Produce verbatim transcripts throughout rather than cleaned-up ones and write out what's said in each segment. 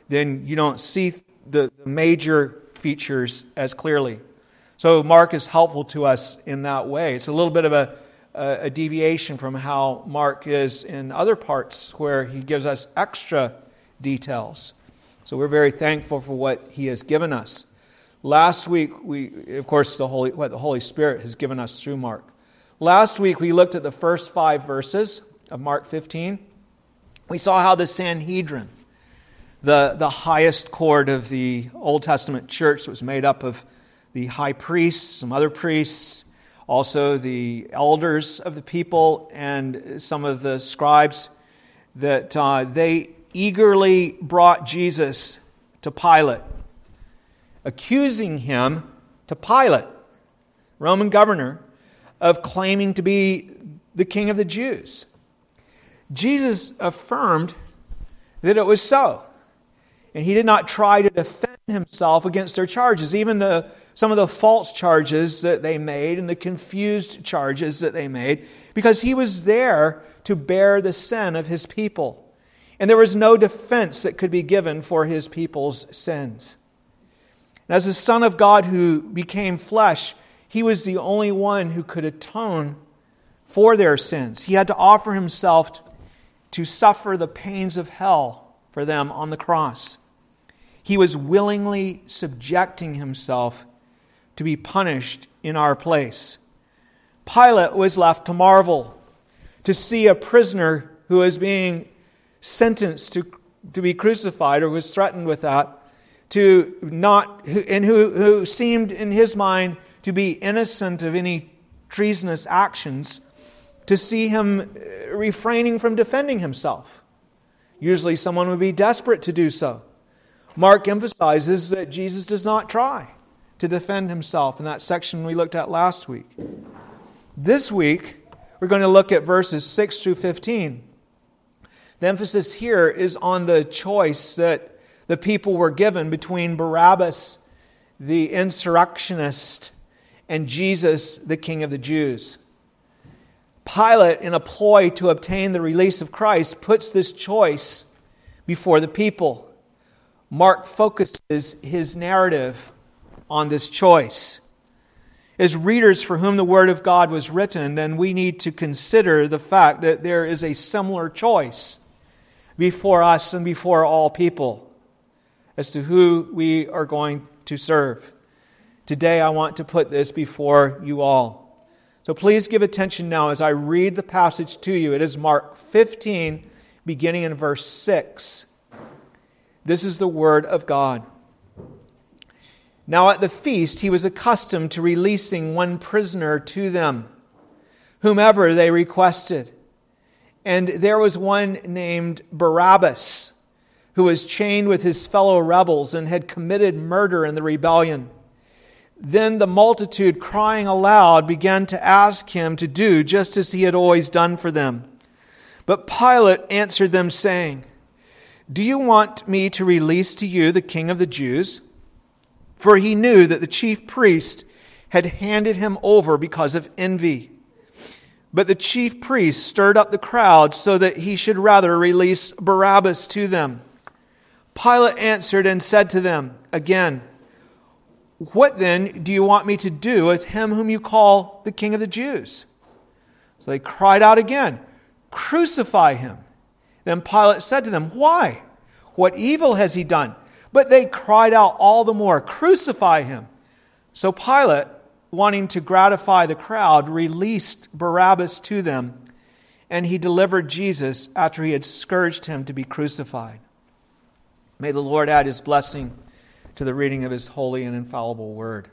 then you don't see the, the major features as clearly. So Mark is helpful to us in that way. It's a little bit of a, a, a deviation from how Mark is in other parts where he gives us extra details. So we're very thankful for what he has given us. Last week, we, of course, the Holy, what the Holy Spirit has given us through Mark. Last week, we looked at the first five verses of Mark fifteen. We saw how the Sanhedrin, the, the highest court of the Old Testament church, was made up of the high priests, some other priests, also the elders of the people, and some of the scribes, that uh, they eagerly brought Jesus to Pilate, accusing him to Pilate, Roman governor, of claiming to be the king of the Jews. Jesus affirmed that it was so. And he did not try to defend himself against their charges, even the some of the false charges that they made and the confused charges that they made, because he was there to bear the sin of his people. And there was no defense that could be given for his people's sins. And as the Son of God who became flesh, he was the only one who could atone for their sins. He had to offer himself to suffer the pains of hell for them on the cross. He was willingly subjecting himself to be punished in our place. Pilate was left to marvel, to see a prisoner who was being sentenced to, to be crucified, or was threatened with that, to not, and who, who seemed in his mind to be innocent of any treasonous actions, to see him refraining from defending himself. Usually someone would be desperate to do so. Mark emphasizes that Jesus does not try to defend himself in that section we looked at last week. This week, we're going to look at verses six through fifteen. The emphasis here is on the choice that the people were given between Barabbas, the insurrectionist, and Jesus, the King of the Jews. Pilate, in a ploy to obtain the release of Christ, puts this choice before the people. Mark focuses his narrative on this choice. As readers for whom the Word of God was written, then we need to consider the fact that there is a similar choice before us and before all people as to who we are going to serve. Today I want to put this before you all. So please give attention now as I read the passage to you. It is Mark fifteen, beginning in verse six. This is the Word of God. Now at the feast he was accustomed to releasing one prisoner to them, whomever they requested. And there was one named Barabbas, who was chained with his fellow rebels and had committed murder in the rebellion. Then the multitude, crying aloud, began to ask him to do just as he had always done for them. But Pilate answered them, saying, "Do you want me to release to you the King of the Jews?" For he knew that the chief priest had handed him over because of envy. But the chief priest stirred up the crowd so that he should rather release Barabbas to them. Pilate answered and said to them again, "What then do you want me to do with him whom you call the King of the Jews?" So they cried out again, "Crucify him." Then Pilate said to them, "Why? What evil has he done?" But they cried out all the more, "Crucify him." So Pilate, wanting to gratify the crowd, released Barabbas to them, and he delivered Jesus after he had scourged him to be crucified. May the Lord add his blessing to the reading of his holy and infallible word.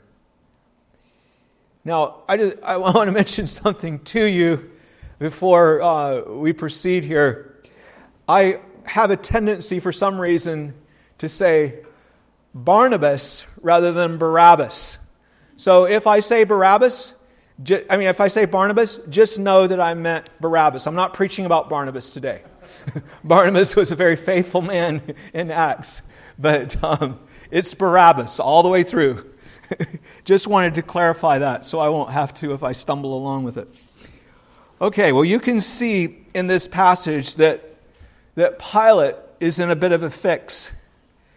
Now, I, just, I want to mention something to you before uh, we proceed here. I have a tendency for some reason to say Barnabas rather than Barabbas. So if I say Barabbas, ju- I mean, if I say Barnabas, just know that I meant Barabbas. I'm not preaching about Barnabas today. Barnabas was a very faithful man in Acts, but um, it's Barabbas all the way through. Just wanted to clarify that so I won't have to if I stumble along with it. Okay, well, you can see in this passage that, that Pilate is in a bit of a fix.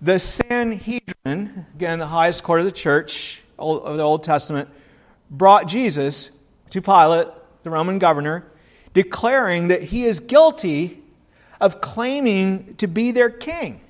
The Sanhedrin, again, the highest court of the church of the Old Testament, brought Jesus to Pilate, the Roman governor, declaring that he is guilty of claiming to be their king,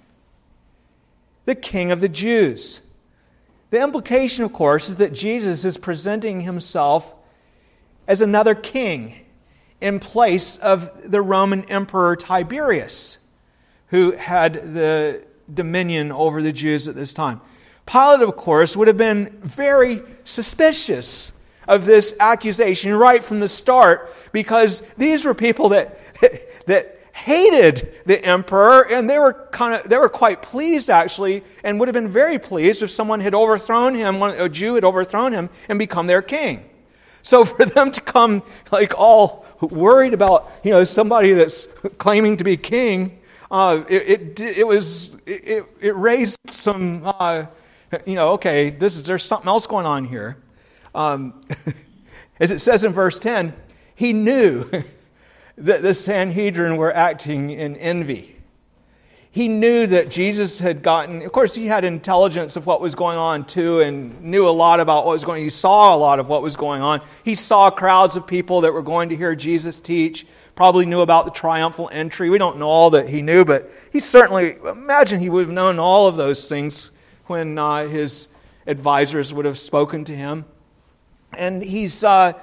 the king of the Jews. The implication, of course, is that Jesus is presenting himself as another king in place of the Roman Emperor Tiberius, who had the dominion over the Jews at this time. Pilate, of course, would have been very suspicious of this accusation right from the start, because these were people that that hated the emperor, and they were kind of they were quite pleased, actually, and would have been very pleased if someone had overthrown him, a Jew had overthrown him and become their king. So for them to come like all worried about, you know, somebody that's claiming to be king, uh, it, it it was it it raised some uh, you know okay this is there's something else going on here. Um, as it says in verse ten, he knew that the Sanhedrin were acting in envy. He knew that Jesus had gotten, of course he had intelligence of what was going on too, and knew a lot about what was going on. He saw a lot of what was going on. He saw crowds of people that were going to hear Jesus teach, probably knew about the triumphal entry. We don't know all that he knew, but he certainly, imagine he would have known all of those things when uh, his advisors would have spoken to him. And he's uh,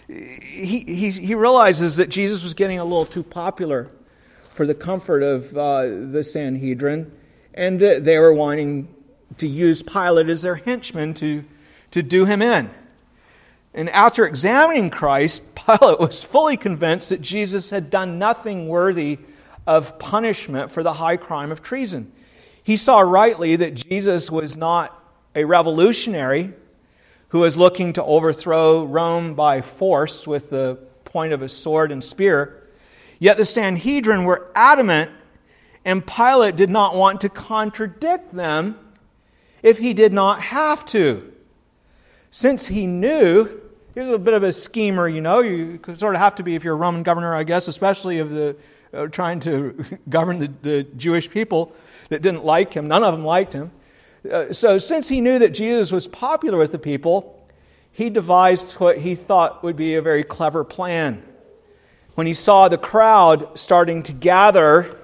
he, he he realizes that Jesus was getting a little too popular for the comfort of uh, the Sanhedrin, and uh, they were wanting to use Pilate as their henchman to, to do him in. And after examining Christ, Pilate was fully convinced that Jesus had done nothing worthy of punishment for the high crime of treason. He saw rightly that Jesus was not a revolutionary who was looking to overthrow Rome by force with the point of a sword and spear. Yet the Sanhedrin were adamant, and Pilate did not want to contradict them if he did not have to. Since he knew, here's a bit of a schemer, you know, you sort of have to be if you're a Roman governor, I guess, especially of the uh, trying to govern the, the Jewish people that didn't like him. None of them liked him. Uh, so since he knew that Jesus was popular with the people, he devised what he thought would be a very clever plan. When he saw the crowd starting to gather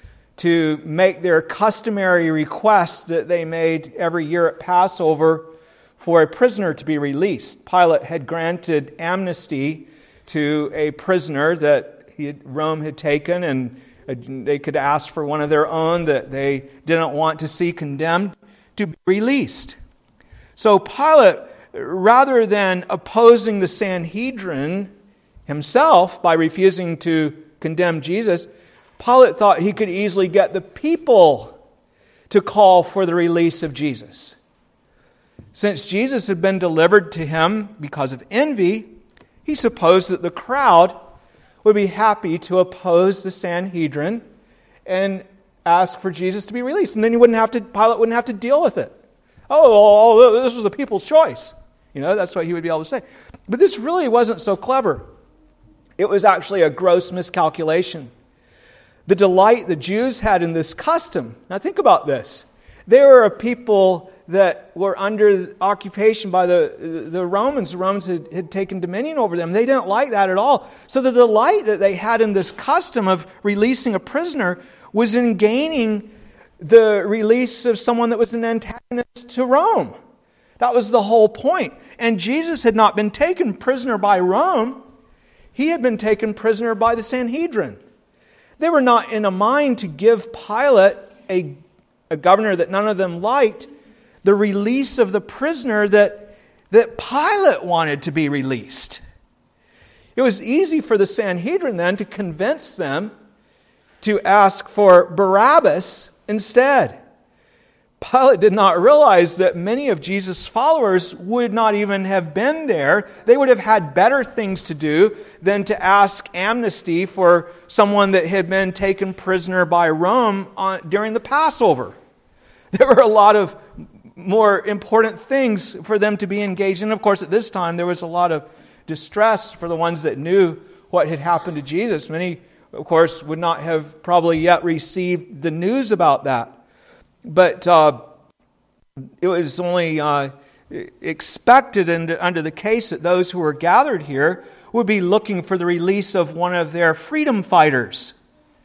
to make their customary request that they made every year at Passover for a prisoner to be released, Pilate had granted amnesty to a prisoner that he had, Rome had taken, and they could ask for one of their own that they didn't want to see condemned to be released. So Pilate, rather than opposing the Sanhedrin himself by refusing to condemn Jesus, Pilate thought he could easily get the people to call for the release of Jesus. Since Jesus had been delivered to him because of envy, he supposed that the crowd would be happy to oppose the Sanhedrin and ask for Jesus to be released. And then he wouldn't have to, Pilate wouldn't have to deal with it. Oh, well, this was the people's choice. You know, that's what he would be able to say. But this really wasn't so clever. It was actually a gross miscalculation. The delight the Jews had in this custom. Now think about this. They were a people that were under occupation by the, the Romans. The Romans had, had taken dominion over them. They didn't like that at all. So the delight that they had in this custom of releasing a prisoner was in gaining the release of someone that was an antagonist to Rome. That was the whole point. And Jesus had not been taken prisoner by Rome. He had been taken prisoner by the Sanhedrin. They were not in a mind to give Pilate, a, a governor that none of them liked, the release of the prisoner that, that Pilate wanted to be released. It was easy for the Sanhedrin then to convince them to ask for Barabbas instead. Pilate did not realize that many of Jesus' followers would not even have been there. They would have had better things to do than to ask amnesty for someone that had been taken prisoner by Rome on, during the Passover. There were a lot of more important things for them to be engaged in. Of course, at this time, there was a lot of distress for the ones that knew what had happened to Jesus. Many, of course, would not have probably yet received the news about that. but uh, it was only uh, expected and under the case that those who were gathered here would be looking for the release of one of their freedom fighters.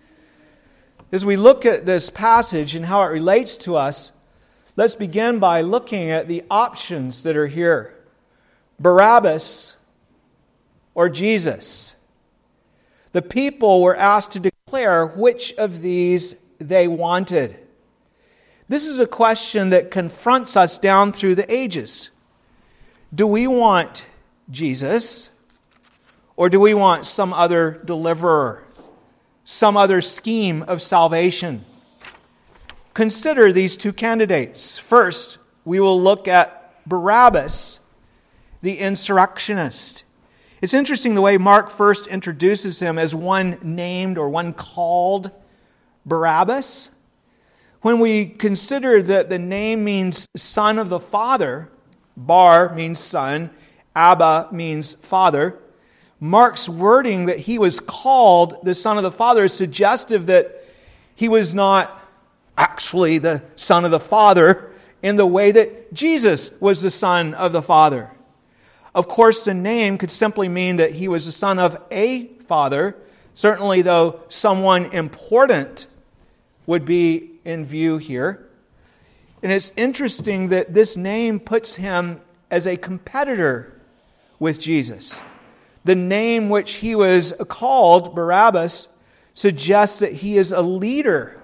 As we look at this passage and how it relates to us, let's begin by looking at the options that are here. Barabbas or Jesus. The people were asked to declare which of these they wanted. This is a question that confronts us down through the ages. Do we want Jesus, or do we want some other deliverer, some other scheme of salvation? Consider these two candidates. First, we will look at Barabbas, the insurrectionist. It's interesting the way Mark first introduces him as one named or one called Barabbas. When we consider that the name means son of the father, Bar means son, Abba means father, Mark's wording that he was called the son of the father is suggestive that he was not actually the son of the father in the way that Jesus was the son of the father. Of course, the name could simply mean that he was the son of a father, certainly though someone important would be in view here. And it's interesting that this name puts him as a competitor with Jesus. The name which he was called, Barabbas, suggests that he is a leader.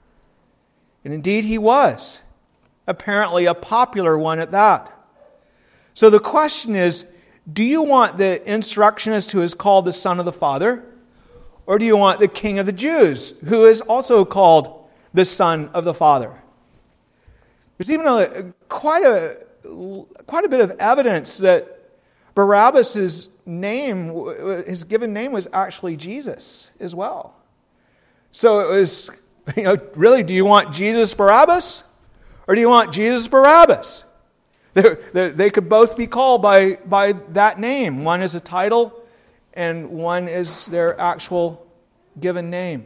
And indeed he was. Apparently a popular one at that. So the question is, do you want the insurrectionist who is called the son of the father? Or do you want the king of the Jews, who is also called the son of the father? There's even a, quite a quite a bit of evidence that Barabbas' name, his given name was actually Jesus as well. So it was, you know, really, do you want Jesus Barabbas? Or do you want Jesus Barabbas? They're, they're, they could both be called by, by that name. One is a title, and one is their actual given name.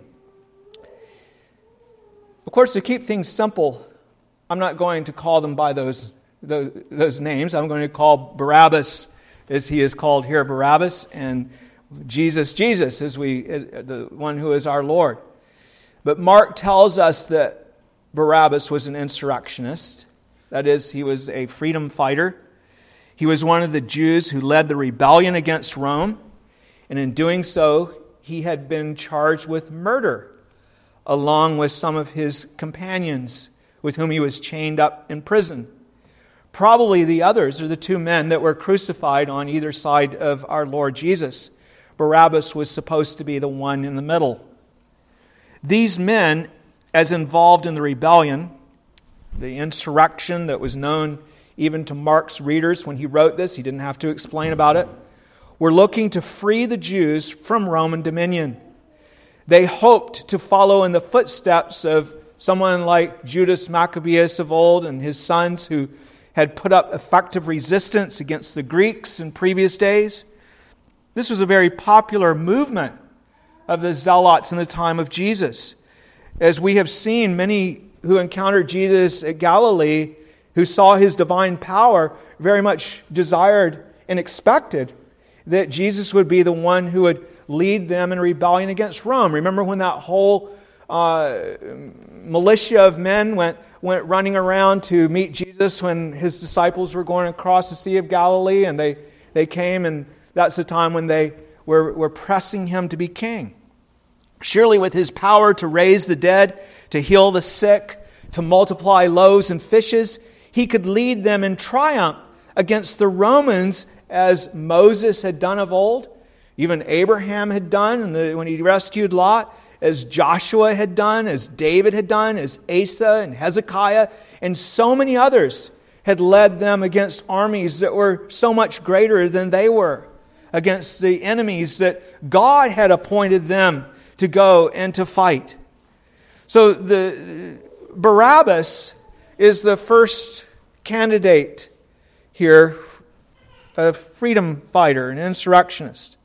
Of course, to keep things simple, I'm not going to call them by those, those, those names. I'm going to call Barabbas, as he is called here, Barabbas, and Jesus, Jesus, as we, as the one who is our Lord. But Mark tells us that Barabbas was an insurrectionist. That is, he was a freedom fighter. He was one of the Jews who led the rebellion against Rome. And in doing so, he had been charged with murder, along with some of his companions with whom he was chained up in prison. Probably the others are the two men that were crucified on either side of our Lord Jesus. Barabbas was supposed to be the one in the middle. These men, as involved in the rebellion, the insurrection that was known even to Mark's readers when he wrote this, he didn't have to explain about it, were looking to free the Jews from Roman dominion. They hoped to follow in the footsteps of someone like Judas Maccabeus of old and his sons who had put up effective resistance against the Greeks in previous days. This was a very popular movement of the Zealots in the time of Jesus. As we have seen, many who encountered Jesus at Galilee, who saw his divine power, very much desired and expected that Jesus would be the one who would lead them in rebellion against Rome. Remember when that whole uh, militia of men went, went running around to meet Jesus when his disciples were going across the Sea of Galilee, and they, they came, and that's the time when they were, were pressing him to be king. Surely with his power to raise the dead, to heal the sick, to multiply loaves and fishes, he could lead them in triumph against the Romans as Moses had done of old, even Abraham had done when he rescued Lot, as Joshua had done, as David had done, as Asa and Hezekiah, and so many others had led them against armies that were so much greater than they were, against the enemies that God had appointed them to go and to fight. So the Barabbas is the first candidate here, a freedom fighter, an insurrectionist.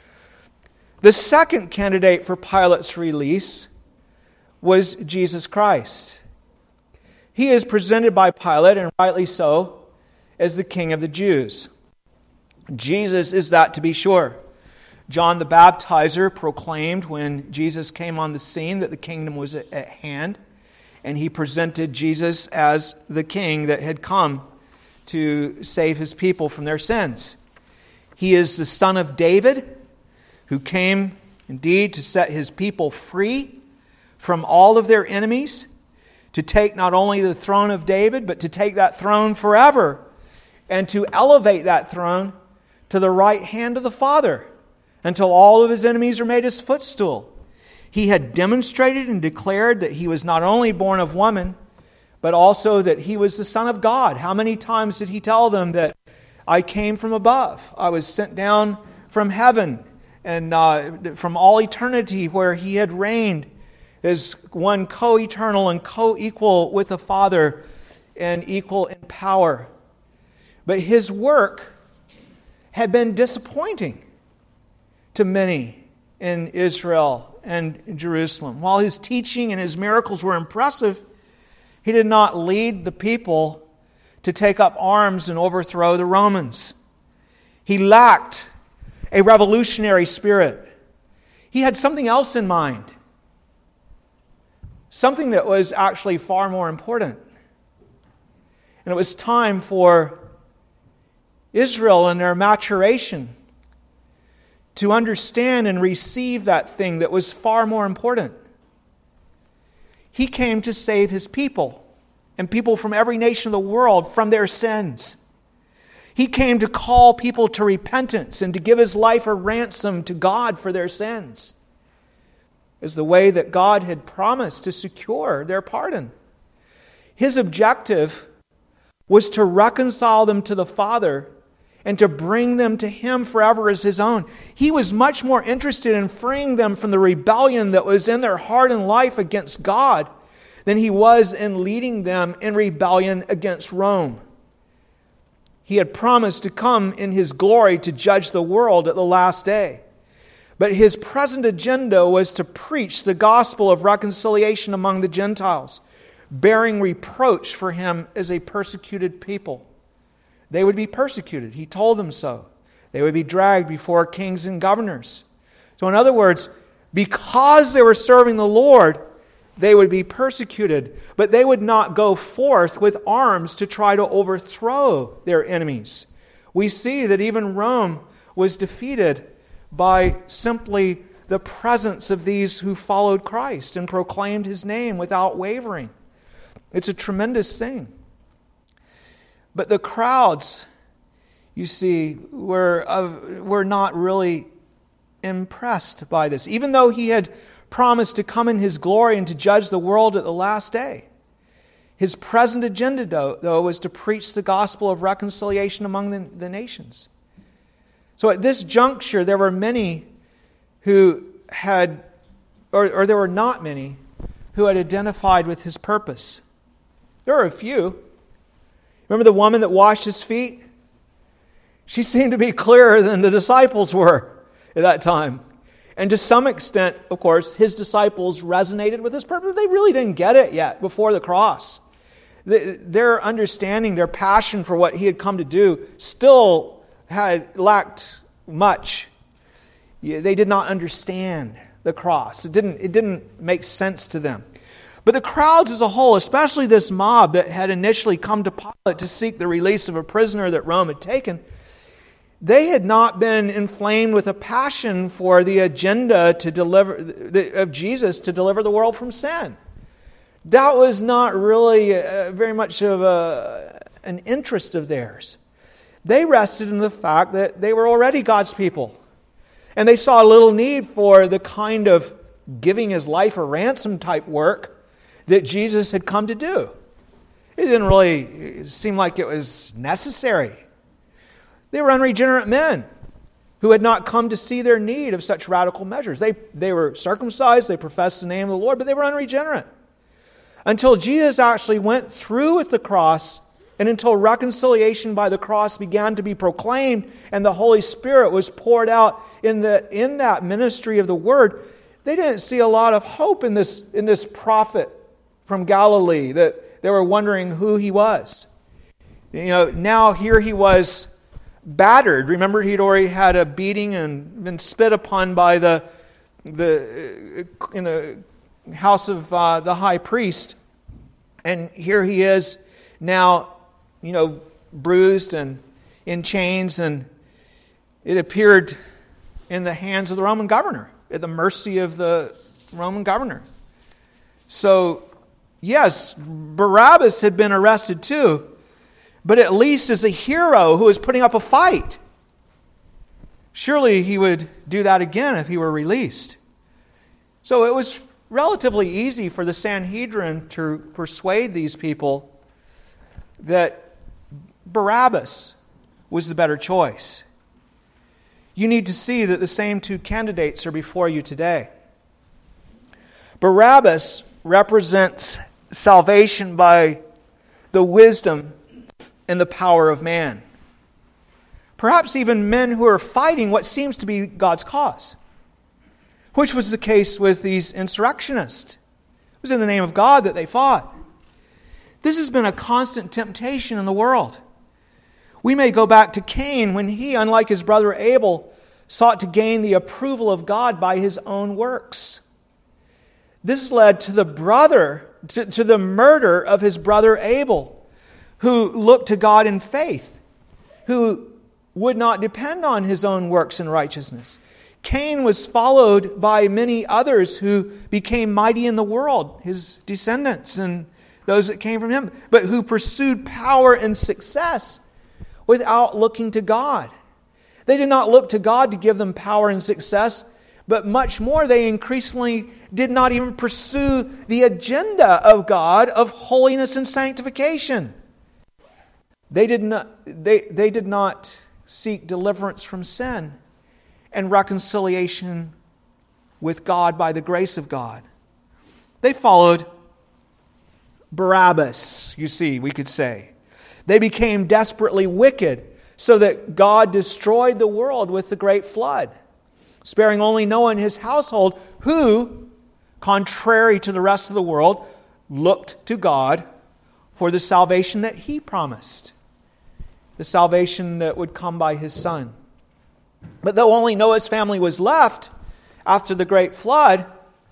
The second candidate for Pilate's release was Jesus Christ. he is presented by Pilate, and rightly so, as the King of the Jews. Jesus is that, to be sure. John the Baptizer proclaimed when Jesus came on the scene that the kingdom was at hand, and he presented Jesus as the king that had come to save his people from their sins. He is the son of David, who came indeed to set his people free from all of their enemies, to take not only the throne of David, but to take that throne forever, and to elevate that throne to the right hand of the Father, until all of his enemies are made his footstool. He had demonstrated and declared that he was not only born of woman, but also that he was the Son of God. How many times did he tell them that I came from above? I was sent down from heaven and uh, from all eternity where he had reigned as one co-eternal and co-equal with the Father and equal in power. But his work had been disappointing to many in Israel and Jerusalem. While his teaching and his miracles were impressive, he did not lead the people to take up arms and overthrow the Romans. He lacked a revolutionary spirit. He had something else in mind. Something that was actually far more important. And it was time for Israel in their maturation to understand and receive that thing that was far more important. He came to save his people, and people from every nation of the world, from their sins. He came to call people to repentance and to give his life a ransom to God for their sins, as the way that God had promised to secure their pardon. His objective was to reconcile them to the Father and to bring them to him forever as his own. He was much more interested in freeing them from the rebellion that was in their heart and life against God than he was in leading them in rebellion against Rome. He had promised to come in his glory to judge the world at the last day. But his present agenda was to preach the gospel of reconciliation among the Gentiles, bearing reproach for him as a persecuted people. They would be persecuted. He told them so. They would be dragged before kings and governors. So in other words, because they were serving the Lord, they would be persecuted. But they would not go forth with arms to try to overthrow their enemies. We see that even Rome was defeated by simply the presence of these who followed Christ and proclaimed his name without wavering. It's a tremendous thing. But the crowds, you see, were, uh, were not really impressed by this, even though he had promised to come in his glory and to judge the world at the last day. His present agenda, though, though was to preach the gospel of reconciliation among the, the nations. So at this juncture, there were many who had, or, or there were not many, who had identified with his purpose. There were a few. Remember the woman that washed his feet? She seemed to be clearer than the disciples were at that time. And to some extent, of course, his disciples resonated with his purpose. They really didn't get it yet before the cross. Their understanding, their passion for what he had come to do still had lacked much. They did not understand the cross. It didn't, it didn't make sense to them. But the crowds as a whole, especially this mob that had initially come to Pilate to seek the release of a prisoner that Rome had taken, they had not been inflamed with a passion for the agenda to deliver of Jesus to deliver the world from sin. That was not really uh, very much of a, an interest of theirs. They rested in the fact that they were already God's people. And they saw little need for the kind of giving his life a ransom type work that Jesus had come to do. It didn't really seem like it was necessary. They were unregenerate men who had not come to see their need of such radical measures. They, they were circumcised, they professed the name of the Lord, but they were unregenerate. Until Jesus actually went through with the cross, and until reconciliation by the cross began to be proclaimed and the Holy Spirit was poured out in, the, in that ministry of the Word, they didn't see a lot of hope in this, in this prophet from Galilee that, They were wondering who he was. You know, now here he was battered. Remember, he'd already had a beating and been spit upon by the the in the house of uh, the high priest, and here he is now, you know, bruised and in chains, and it appeared in the hands of the Roman governor, at the mercy of the Roman governor. So, yes, Barabbas had been arrested too, but at least as a hero who was putting up a fight. Surely he would do that again if he were released. So it was relatively easy for the Sanhedrin to persuade these people that Barabbas was the better choice. You need to see that the same two candidates are before you today. Barabbas represents salvation by the wisdom and the power of man. Perhaps even men who are fighting what seems to be God's cause, which was the case with these insurrectionists. It was in the name of God that they fought. This has been a constant temptation in the world. We may go back to Cain when he, unlike his brother Abel, sought to gain the approval of God by his own works. This led to the brother, to, to the murder of his brother Abel, who looked to God in faith, who would not depend on his own works and righteousness. Cain was followed by many others who became mighty in the world, his descendants and those that came from him, but who pursued power and success without looking to God. They did not look to God to give them power and success, but much more, they increasingly did not even pursue the agenda of God of holiness and sanctification. They did not, they, they did not seek deliverance from sin and reconciliation with God by the grace of God. They followed Barabbas, you see, we could say. They became desperately wicked so that God destroyed the world with the great flood, sparing only Noah and his household, who, contrary to the rest of the world, looked to God for the salvation that He promised, the salvation that would come by His Son. But though only Noah's family was left after the great flood,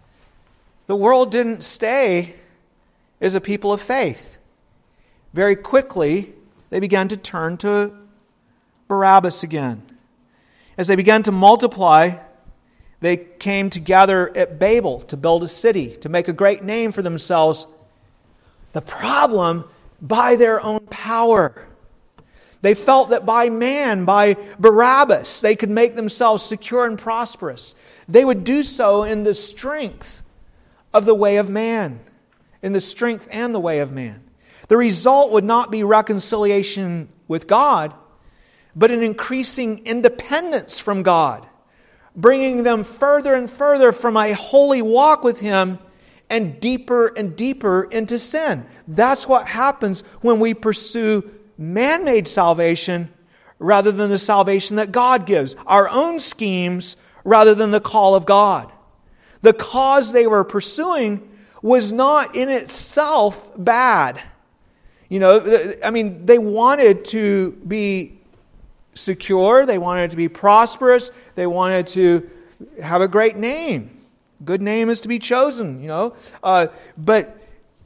the world didn't stay as a people of faith. Very quickly, they began to turn to Barabbas again. As they began to multiply, they came together at Babel to build a city, to make a great name for themselves. The problem, by their own power. They felt that by man, by Barabbas, they could make themselves secure and prosperous. They would do so in the strength of the way of man, in the strength and the way of man. The result would not be reconciliation with God, but an increasing independence from God, bringing them further and further from a holy walk with Him and deeper and deeper into sin. That's what happens when we pursue man-made salvation rather than the salvation that God gives. Our own schemes rather than the call of God. The cause they were pursuing was not in itself bad. You know, I mean, they wanted to be secure. They wanted to be prosperous. They wanted to have a great name. Good name is to be chosen, you know. Uh, but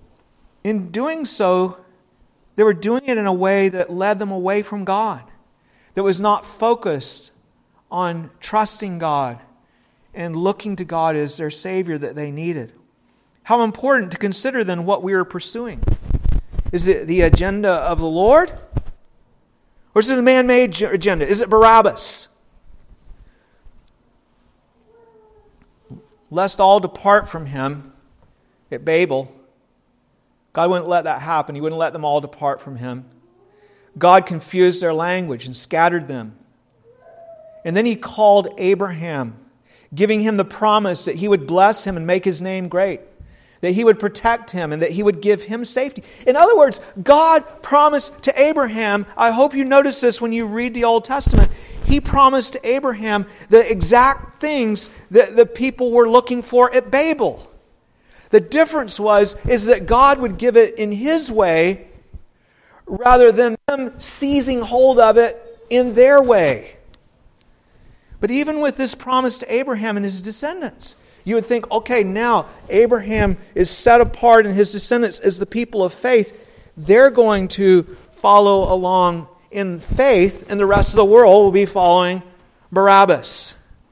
in doing so, they were doing it in a way that led them away from God, that was not focused on trusting God and looking to God as their Savior that they needed. How important to consider then what we are pursuing. Is it the agenda of the Lord? Or is it a man-made agenda? Is it Barabbas? Lest all depart from him at Babel. God wouldn't let that happen. He wouldn't let them all depart from Him. God confused their language and scattered them. And then He called Abraham, giving him the promise that He would bless him and make his name great, that He would protect him and that He would give him safety. In other words, God promised to Abraham, I hope you notice this when you read the Old Testament, He promised to Abraham the exact things that the people were looking for at Babel. The difference was is that God would give it in His way rather than them seizing hold of it in their way. But even with this promise to Abraham and his descendants, you would think, okay, now Abraham is set apart and his descendants as the people of faith. They're going to follow along in faith, and the rest of the world will be following Barabbas.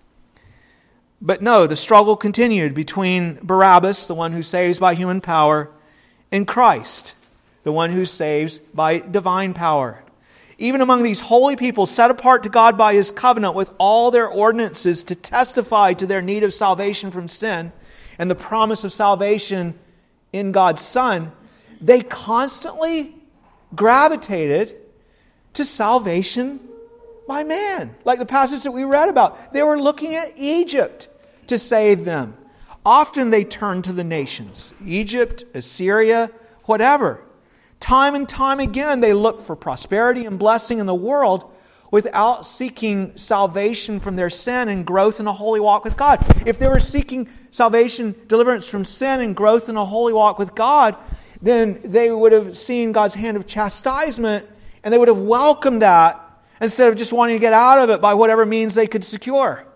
But no, the struggle continued between Barabbas, the one who saves by human power, and Christ, the one who saves by divine power. Even among these holy people set apart to God by His covenant with all their ordinances to testify to their need of salvation from sin and the promise of salvation in God's Son, they constantly gravitated to salvation by man. Like the passage that we read about. They were looking at Egypt to save them. Often they turned to the nations. Egypt, Assyria, whatever. Time and time again, they look for prosperity and blessing in the world without seeking salvation from their sin and growth in a holy walk with God. If they were seeking salvation, deliverance from sin and growth in a holy walk with God, then they would have seen God's hand of chastisement and they would have welcomed that instead of just wanting to get out of it by whatever means they could secure.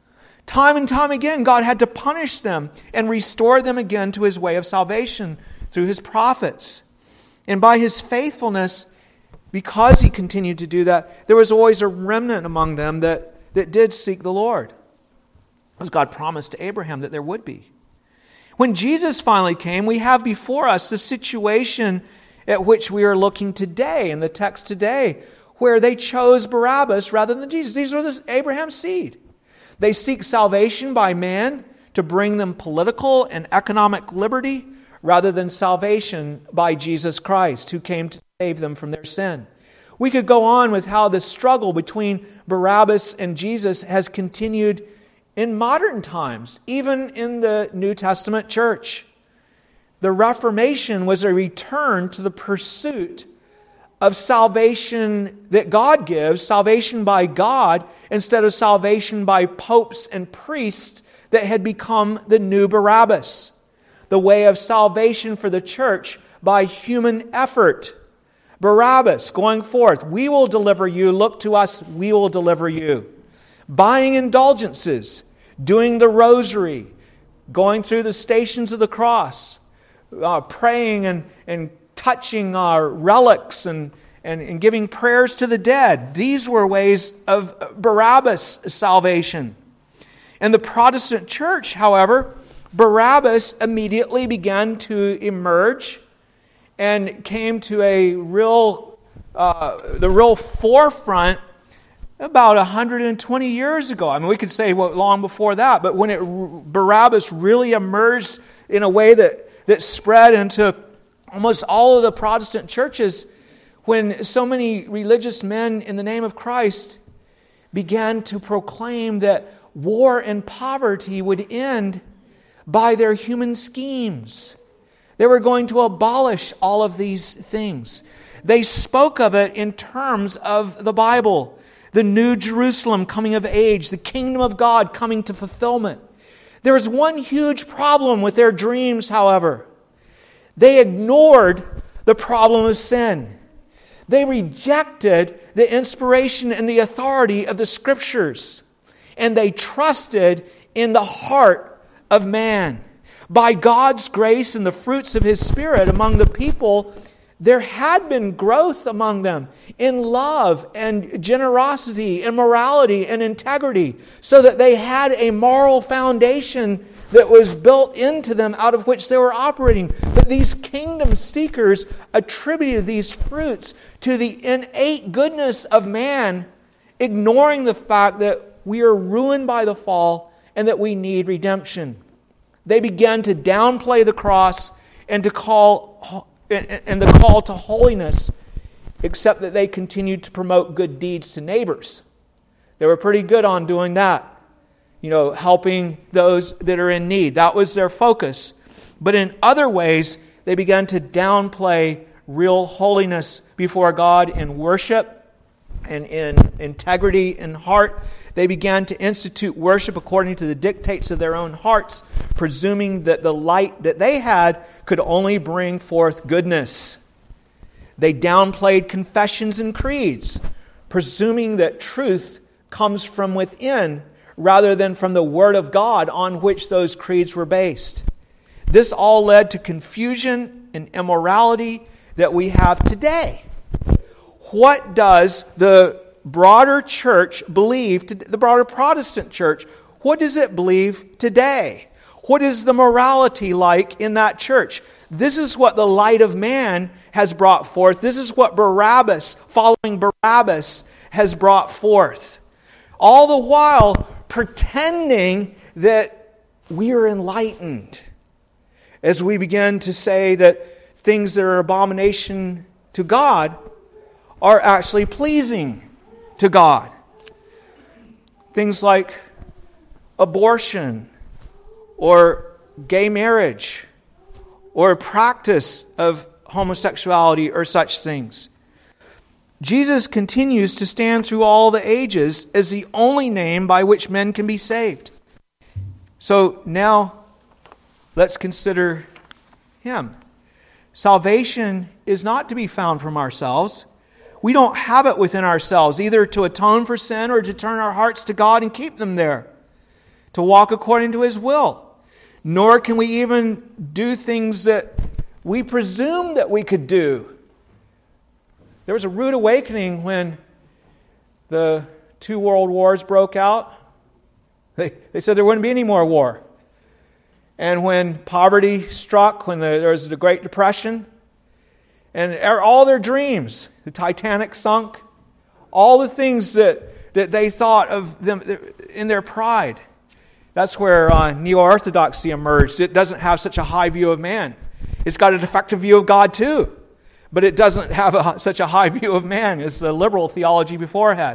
Time and time again, God had to punish them and restore them again to His way of salvation through His prophets. And by His faithfulness, because He continued to do that, there was always a remnant among them that, that did seek the Lord. As God promised to Abraham that there would be. When Jesus finally came, we have before us the situation at which we are looking today, in the text today, where they chose Barabbas rather than Jesus. These were Abraham's seed. They seek salvation by man to bring them political and economic liberty, rather than salvation by Jesus Christ, who came to save them from their sin. We could go on with how the struggle between Barabbas and Jesus has continued in modern times, even in the New Testament church. The Reformation was a return to the pursuit of salvation that God gives, salvation by God, instead of salvation by popes and priests that had become the new Barabbas. The way of salvation for the church by human effort. Barabbas going forth, we will deliver you, look to us, we will deliver you. Buying indulgences, doing the rosary, going through the stations of the cross, uh, praying and, and touching our relics and, and, and giving prayers to the dead. These were ways of Barabbas salvation. And the Protestant church, however, Barabbas immediately began to emerge and came to a real, uh, the real forefront about one hundred twenty years ago. I mean, we could say well, long before that, but when it Barabbas really emerged in a way that, that spread into almost all of the Protestant churches, when so many religious men in the name of Christ began to proclaim that war and poverty would end by their human schemes. They were going to abolish all of these things. They spoke of it in terms of the Bible. The New Jerusalem coming of age, the kingdom of God coming to fulfillment. There was one huge problem with their dreams, however. They ignored the problem of sin. They rejected the inspiration and the authority of the Scriptures. And they trusted in the heart of man. By God's grace and the fruits of His Spirit among the people, there had been growth among them in love and generosity and morality and integrity, so that they had a moral foundation that was built into them out of which they were operating. But these kingdom seekers attributed these fruits to the innate goodness of man, ignoring the fact that we are ruined by the fall and that we need redemption. They began to downplay the cross and to call and the call to holiness, except that they continued to promote good deeds to neighbors. They were pretty good on doing that. You know, helping those that are in need. That was their focus. But in other ways, they began to downplay real holiness before God in worship and in integrity in heart. They began to institute worship according to the dictates of their own hearts, presuming that the light that they had could only bring forth goodness. They downplayed confessions and creeds, presuming that truth comes from within rather than from the Word of God on which those creeds were based. This all led to confusion and immorality that we have today. What does the broader church believe, the broader Protestant church, what does it believe today? What is the morality like in that church? This is what the light of man has brought forth. This is what Barabbas, following Barabbas, has brought forth. All the while pretending that we are enlightened. As we begin to say that things that are abomination to God are actually pleasing to God. Things like abortion or gay marriage or practice of homosexuality or such things. Jesus continues to stand through all the ages as the only name by which men can be saved. So now let's consider Him. Salvation is not to be found from ourselves. We don't have it within ourselves, either to atone for sin or to turn our hearts to God and keep them there, to walk according to His will. Nor can we even do things that we presume that we could do. There was a rude awakening when the two world wars broke out. They, they said there wouldn't be any more war. And when poverty struck, when the, there was the Great Depression, and all their dreams, the Titanic sunk, all the things that, that they thought of them in their pride, that's where uh, neo-orthodoxy emerged. It doesn't have such a high view of man. It's got a defective view of God too, but it doesn't have a, such a high view of man as the liberal theology before had.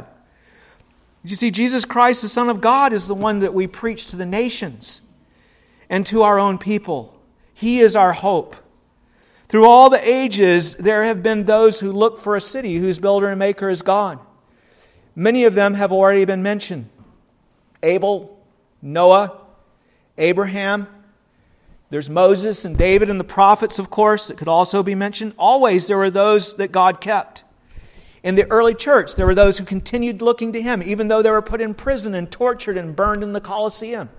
You see, Jesus Christ, the Son of God, is the one that we preach to the nations and to our own people. He is our hope. Through all the ages, there have been those who look for a city whose builder and maker is God. Many of them have already been mentioned. Abel, Noah, Abraham. There's Moses and David and the prophets, of course, that could also be mentioned. Always there were those that God kept. In the early church, there were those who continued looking to Him, even though they were put in prison and tortured and burned in the Colosseum.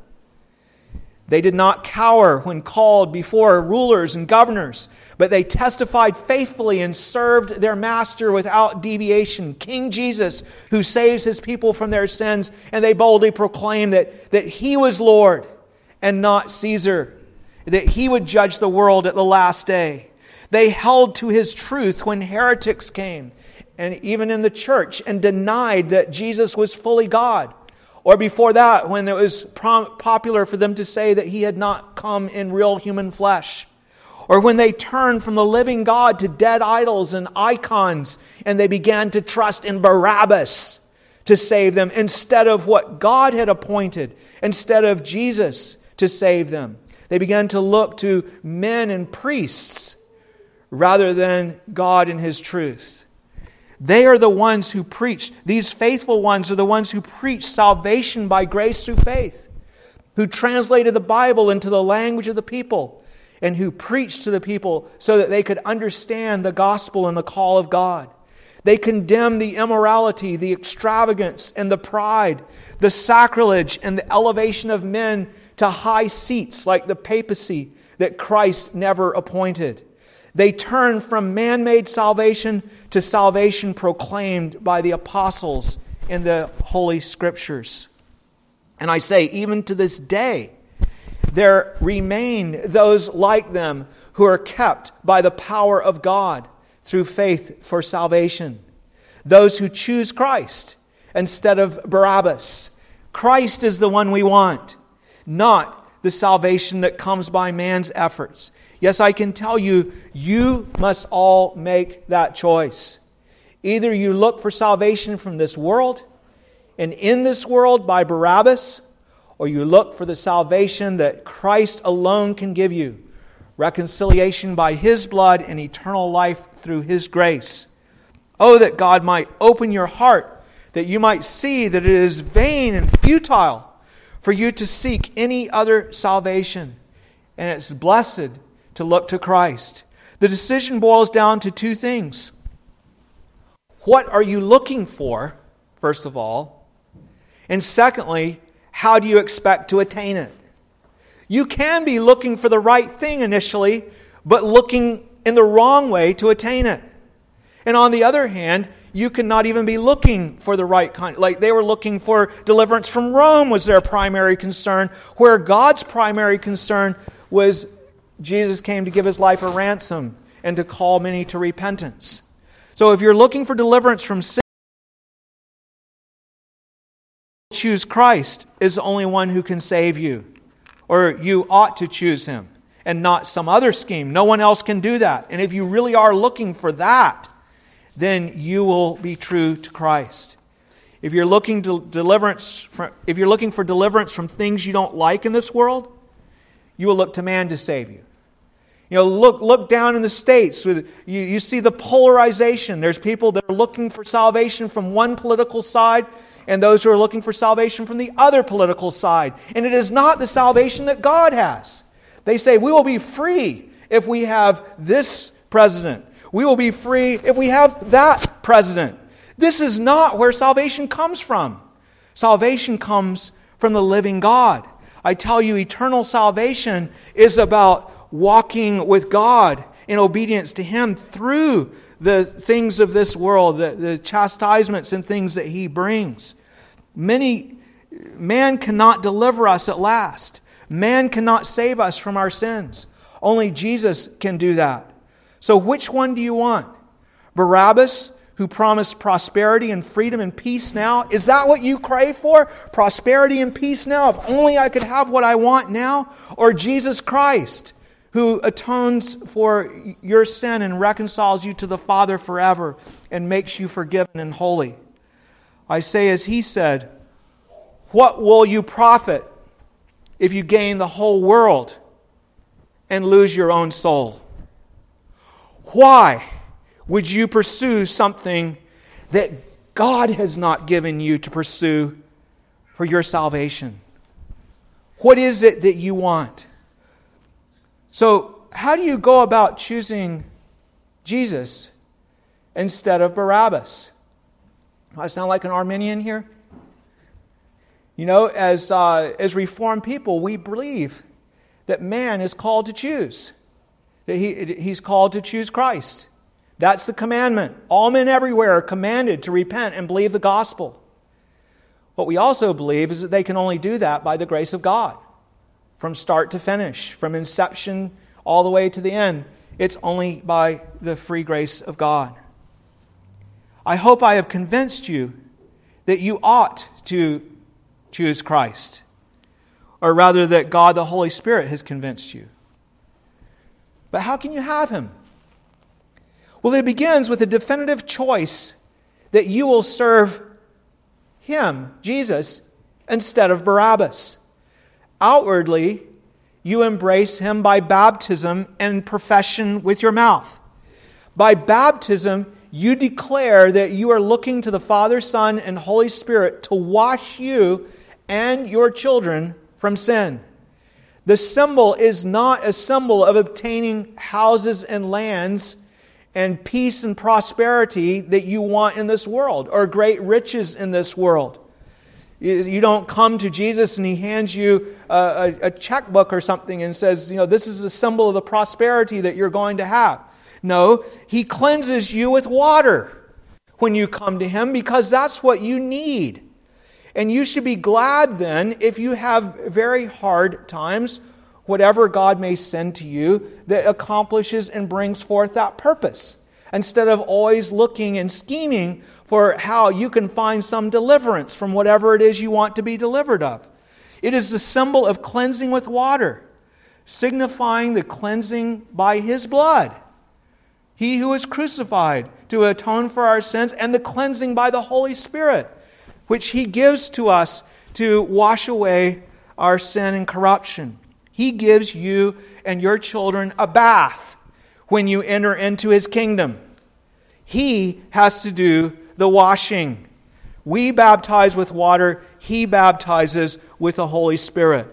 They did not cower when called before rulers and governors, but they testified faithfully and served their master without deviation, King Jesus, who saves His people from their sins, and they boldly proclaimed that, that He was Lord and not Caesar, that He would judge the world at the last day. They held to His truth when heretics came, and even in the church, and denied that Jesus was fully God. Or before that, when it was popular for them to say that He had not come in real human flesh. Or when they turned from the living God to dead idols and icons, and they began to trust in Barabbas to save them instead of what God had appointed, instead of Jesus to save them. They began to look to men and priests rather than God and His truth. They are the ones who preach, these faithful ones are the ones who preach salvation by grace through faith, who translated the Bible into the language of the people, and who preached to the people so that they could understand the gospel and the call of God. They condemn the immorality, the extravagance, and the pride, the sacrilege, and the elevation of men to high seats like the papacy that Christ never appointed. They turn from man-made salvation to salvation proclaimed by the apostles in the Holy Scriptures. And I say, even to this day, there remain those like them who are kept by the power of God through faith for salvation. Those who choose Christ instead of Barabbas. Christ is the one we want, not the salvation that comes by man's efforts. Yes, I can tell you, you must all make that choice. Either you look for salvation from this world and in this world by Barabbas, or you look for the salvation that Christ alone can give you, reconciliation by His blood and eternal life through His grace. Oh, that God might open your heart, that you might see that it is vain and futile for you to seek any other salvation. And it's blessed to look to Christ. The decision boils down to two things. What are you looking for, first of all? And secondly, how do you expect to attain it? You can be looking for the right thing initially, but looking in the wrong way to attain it. And on the other hand, you can not even be looking for the right kind. Like they were looking for deliverance from Rome was their primary concern, where God's primary concern was Jesus came to give His life a ransom and to call many to repentance. So if you're looking for deliverance from sin, choose Christ is the only one who can save you. Or you ought to choose Him and not some other scheme. No one else can do that. And if you really are looking for that, then you will be true to Christ. If you're looking to deliverance from, if you're looking for deliverance from things you don't like in this world, you will look to man to save you. You know, look look down in the States. You, you see the polarization. There's people that are looking for salvation from one political side and those who are looking for salvation from the other political side. And it is not the salvation that God has. They say, we will be free if we have this president. We will be free if we have that president. This is not where salvation comes from. Salvation comes from the living God. I tell you, eternal salvation is about walking with God in obedience to Him through the things of this world, the, the chastisements and things that He brings. Many, man cannot deliver us at last. Man cannot save us from our sins. Only Jesus can do that. So which one do you want? Barabbas, who promised prosperity and freedom and peace now? Is that what you crave for? Prosperity and peace now? If only I could have what I want now? Or Jesus Christ, who atones for your sin and reconciles you to the Father forever and makes you forgiven and holy? I say as He said, what will you profit if you gain the whole world and lose your own soul? Why would you pursue something that God has not given you to pursue for your salvation? What is it that you want? So, how do you go about choosing Jesus instead of Barabbas? Do I sound like an Arminian here? You know, as uh, as Reformed people, we believe that man is called to choose. That he he's called to choose Christ. That's the commandment. All men everywhere are commanded to repent and believe the gospel. What we also believe is that they can only do that by the grace of God. From start to finish, from inception all the way to the end, it's only by the free grace of God. I hope I have convinced you that you ought to choose Christ, or rather that God the Holy Spirit has convinced you. But how can you have Him? Well, it begins with a definitive choice that you will serve Him, Jesus, instead of Barabbas. Outwardly, you embrace Him by baptism and profession with your mouth. By baptism, you declare that you are looking to the Father, Son, and Holy Spirit to wash you and your children from sin. The symbol is not a symbol of obtaining houses and lands and peace and prosperity that you want in this world, or great riches in this world. You don't come to Jesus and He hands you a, a, a checkbook or something and says, you know, this is a symbol of the prosperity that you're going to have. No, He cleanses you with water when you come to Him, because that's what you need. And you should be glad then if you have very hard times, whatever God may send to you that accomplishes and brings forth that purpose, instead of always looking and scheming for how you can find some deliverance from whatever it is you want to be delivered of. It is the symbol of cleansing with water, signifying the cleansing by His blood. He who was crucified to atone for our sins, and the cleansing by the Holy Spirit, which He gives to us to wash away our sin and corruption. He gives you and your children a bath when you enter into His kingdom. He has to do the washing. We baptize with water. He baptizes with the Holy Spirit.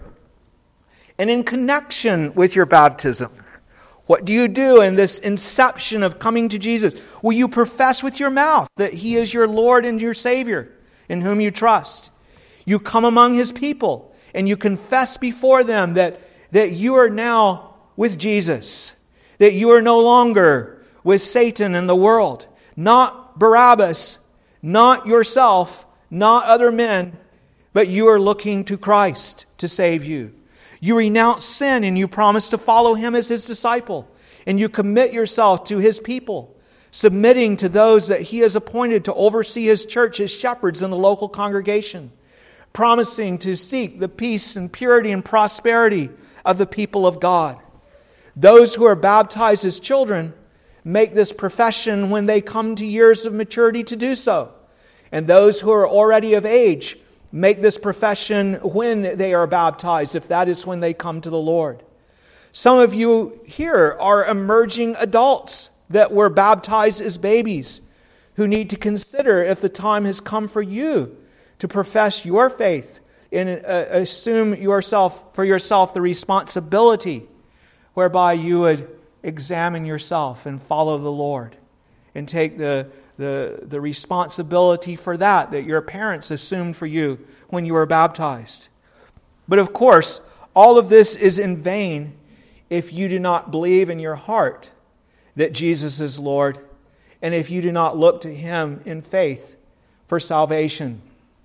And in connection with your baptism, what do you do in this inception of coming to Jesus? Well, you profess with your mouth that He is your Lord and your Savior, in whom you trust. You come among His people, and you confess before them that, that you are now with Jesus, that you are no longer with Satan and the world, not Barabbas, not yourself, not other men, but you are looking to Christ to save you. You renounce sin and you promise to follow Him as His disciple, and you commit yourself to His people, submitting to those that He has appointed to oversee His church as shepherds in the local congregation, promising to seek the peace and purity and prosperity of the people of God. Those who are baptized as children make this profession when they come to years of maturity to do so. And those who are already of age make this profession when they are baptized, if that is when they come to the Lord. Some of you here are emerging adults that were baptized as babies who need to consider if the time has come for you to profess your faith and uh, assume yourself for yourself the responsibility whereby you would examine yourself and follow the Lord and take the, the, the responsibility for that that your parents assumed for you when you were baptized. But of course, all of this is in vain if you do not believe in your heart that Jesus is Lord, and if you do not look to Him in faith for salvation.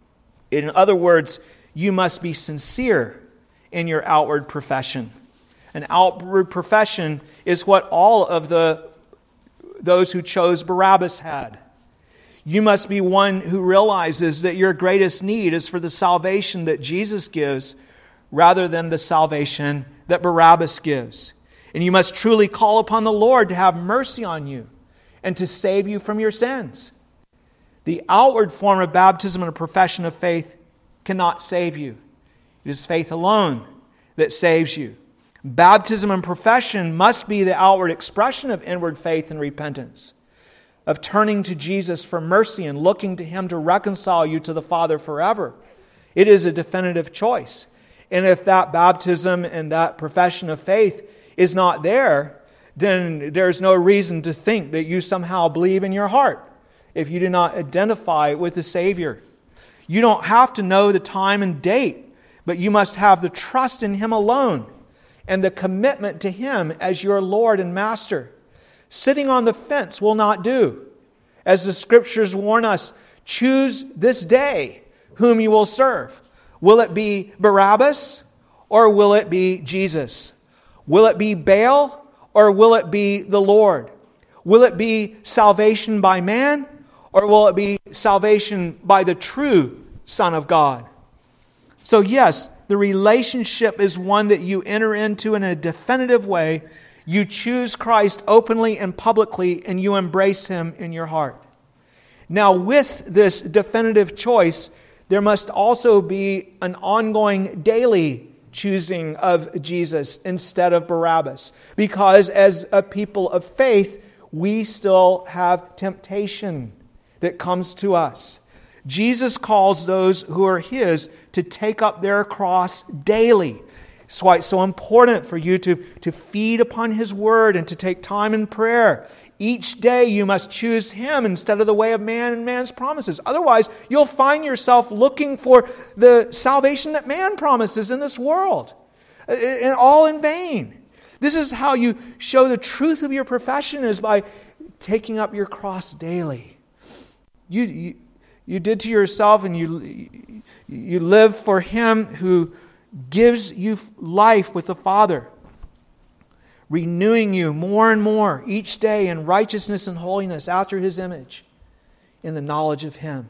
In other words, you must be sincere in your outward profession. An outward profession is what all of the those who chose Barabbas had. You must be one who realizes that your greatest need is for the salvation that Jesus gives rather than the salvation that Barabbas gives. And you must truly call upon the Lord to have mercy on you and to save you from your sins. The outward form of baptism and a profession of faith cannot save you. It is faith alone that saves you. Baptism and profession must be the outward expression of inward faith and repentance, of turning to Jesus for mercy and looking to Him to reconcile you to the Father forever. It is a definitive choice. And if that baptism and that profession of faith is not there, then there's no reason to think that you somehow believe in your heart if you do not identify with the Savior. You don't have to know the time and date, but you must have the trust in Him alone and the commitment to Him as your Lord and Master. Sitting on the fence will not do. As the Scriptures warn us, choose this day whom you will serve. Will it be Barabbas or will it be Jesus? Will it be Baal or will it be the Lord? Will it be salvation by man or will it be salvation by the true Son of God? So yes, the relationship is one that you enter into in a definitive way. You choose Christ openly and publicly, and you embrace Him in your heart. Now, with this definitive choice, there must also be an ongoing daily choosing of Jesus instead of Barabbas. Because as a people of faith, we still have temptation that comes to us. Jesus calls those who are His to take up their cross daily. That's why it's so important for you to, to feed upon His Word and to take time in prayer. Each day you must choose Him instead of the way of man and man's promises. Otherwise, you'll find yourself looking for the salvation that man promises in this world. And all in vain. This is how you show the truth of your profession, is by taking up your cross daily. You... you You did to yourself, and you you live for Him who gives you life with the Father, renewing you more and more each day in righteousness and holiness after His image, in the knowledge of Him.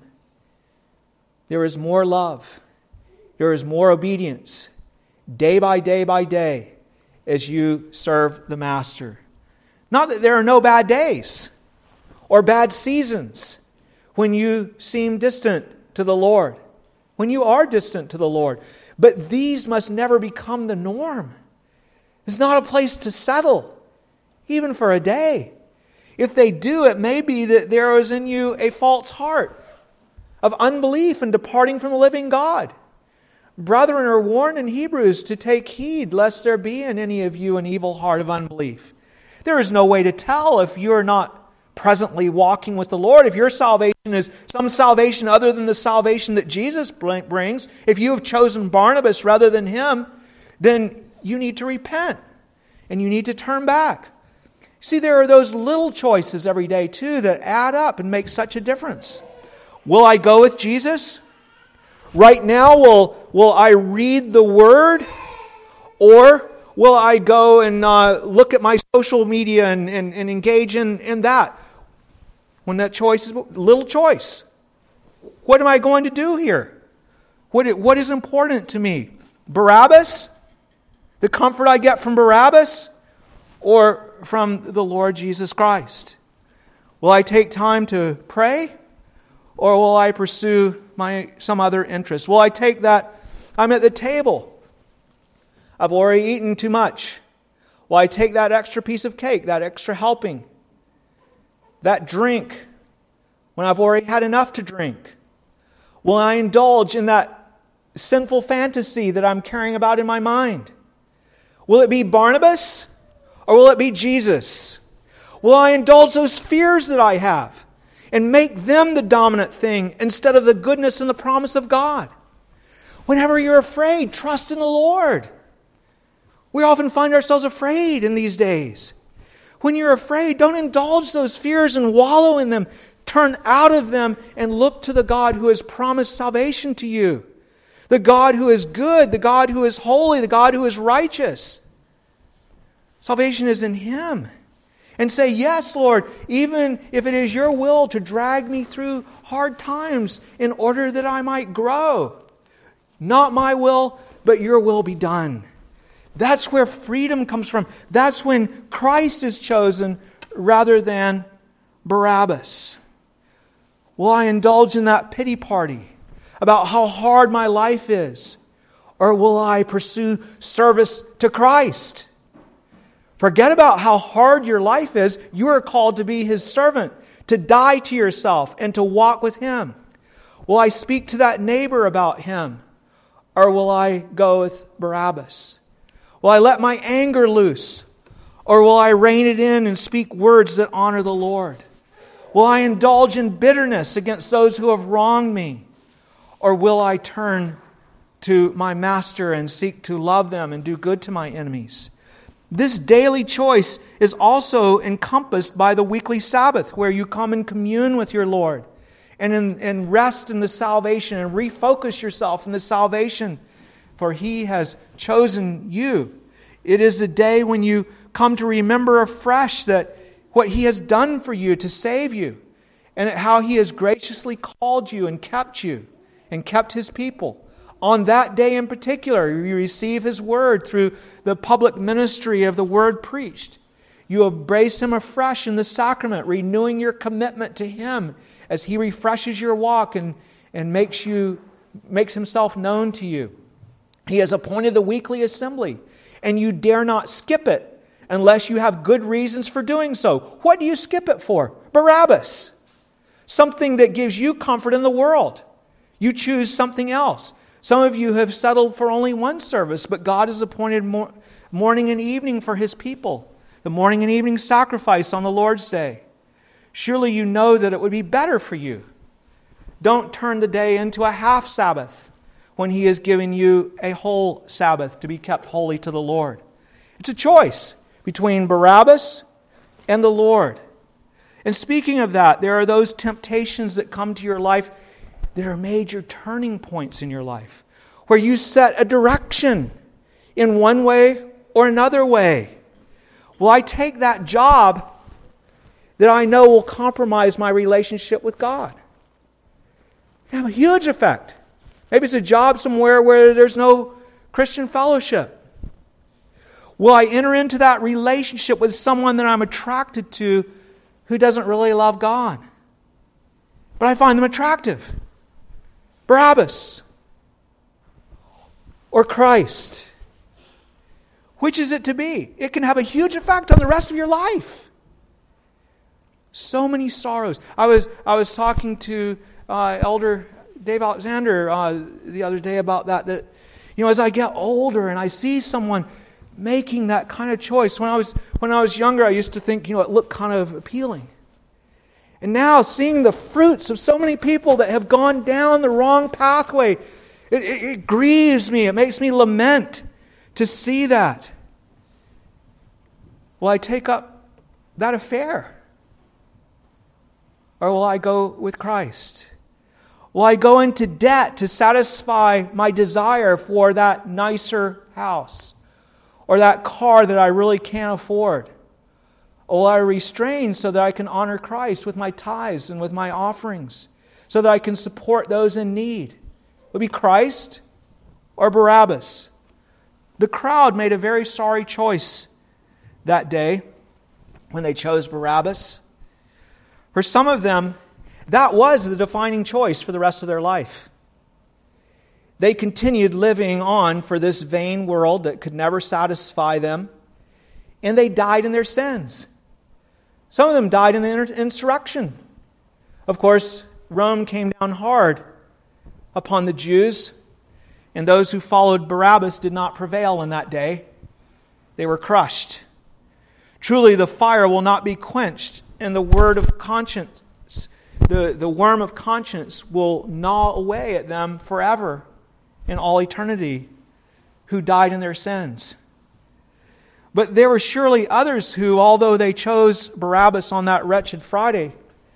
There is more love. There is more obedience, day by day by day, as you serve the Master. Not that there are no bad days or bad seasons when you seem distant to the Lord, when you are distant to the Lord. But these must never become the norm. It's not a place to settle, even for a day. If they do, it may be that there is in you a false heart of unbelief and departing from the living God. Brethren are warned in Hebrews to take heed lest there be in any of you an evil heart of unbelief. There is no way to tell if you are not presently walking with the Lord. If your salvation is some salvation other than the salvation that Jesus brings, if you have chosen Barnabas rather than him, then you need to repent and you need to turn back. See, there are those little choices every day too that add up and make such a difference. Will I go with Jesus? Right now, will, will I read the Word? Or will I go and uh, look at my social media and, and, and engage in, in that? When that choice is a little choice. What am I going to do here? What, what is important to me? Barabbas? The comfort I get from Barabbas? Or from the Lord Jesus Christ? Will I take time to pray? Or will I pursue my some other interest? Will I take that, I'm at the table, I've already eaten too much. Will I take that extra piece of cake, that extra helping, that drink, when I've already had enough to drink? Will I indulge in that sinful fantasy that I'm carrying about in my mind? Will it be Barnabas or will it be Jesus? Will I indulge those fears that I have and make them the dominant thing instead of the goodness and the promise of God? Whenever you're afraid, trust in the Lord. We often find ourselves afraid in these days. When you're afraid, don't indulge those fears and wallow in them. Turn out of them and look to the God who has promised salvation to you. The God who is good, the God who is holy, the God who is righteous. Salvation is in Him. And say, yes, Lord, even if it is your will to drag me through hard times in order that I might grow. Not my will, but your will be done. That's where freedom comes from. That's when Christ is chosen rather than Barabbas. Will I indulge in that pity party about how hard my life is? Or will I pursue service to Christ? Forget about how hard your life is. You are called to be His servant, to die to yourself and to walk with Him. Will I speak to that neighbor about Him? Or will I go with Barabbas? Will I let my anger loose? Or will I rein it in and speak words that honor the Lord? Will I indulge in bitterness against those who have wronged me? Or will I turn to my Master and seek to love them and do good to my enemies? This daily choice is also encompassed by the weekly Sabbath, where you come and commune with your Lord and, in, and rest in the salvation and refocus yourself in the salvation, for He has chosen you. It is a day when you come to remember afresh that what He has done for you to save you and how He has graciously called you and kept you and kept His people. On that day in particular, you receive His Word through the public ministry of the Word preached. You embrace Him afresh in the sacrament, renewing your commitment to Him as He refreshes your walk and, and makes you makes Himself known to you. He has appointed the weekly assembly, and you dare not skip it unless you have good reasons for doing so. What do you skip it for? Barabbas. Something that gives you comfort in the world. You choose something else. Some of you have settled for only one service, but God has appointed mor- morning and evening for His people. The morning and evening sacrifice on the Lord's Day. Surely you know that it would be better for you. Don't turn the day into a half Sabbath when He has given you a whole Sabbath to be kept holy to the Lord. It's a choice between Barabbas and the Lord. And speaking of that, there are those temptations that come to your life. There are major turning points in your life where you set a direction in one way or another way. Will I take that job that I know will compromise my relationship with God? It have a huge effect. Maybe it's a job somewhere where there's no Christian fellowship. Will I enter into that relationship with someone that I'm attracted to who doesn't really love God, but I find them attractive? Barabbas or Christ? Which is it to be? It can have a huge effect on the rest of your life. So many sorrows. I was I was talking to uh, Elder Dave Alexander uh, the other day about that. That you know, as I get older and I see someone making that kind of choice. When I was when I was younger, I used to think, you know, it looked kind of appealing. And now, seeing the fruits of so many people that have gone down the wrong pathway, it, it, it grieves me. It makes me lament to see that. Will I take up that affair? Or will I go with Christ? Will I go into debt to satisfy my desire for that nicer house or that car that I really can't afford? Or will I restrain so that I can honor Christ with my tithes and with my offerings, so that I can support those in need? Will it be Christ or Barabbas? The crowd made a very sorry choice that day when they chose Barabbas. For some of them, that was the defining choice for the rest of their life. They continued living on for this vain world that could never satisfy them, and they died in their sins. Some of them died in the insurrection. Of course, Rome came down hard upon the Jews, and those who followed Barabbas did not prevail in that day. They were crushed. Truly, the fire will not be quenched, and the word of conscience, the, the worm of conscience will gnaw away at them forever in all eternity, who died in their sins. But there were surely others who, although they chose Barabbas on that wretched Friday,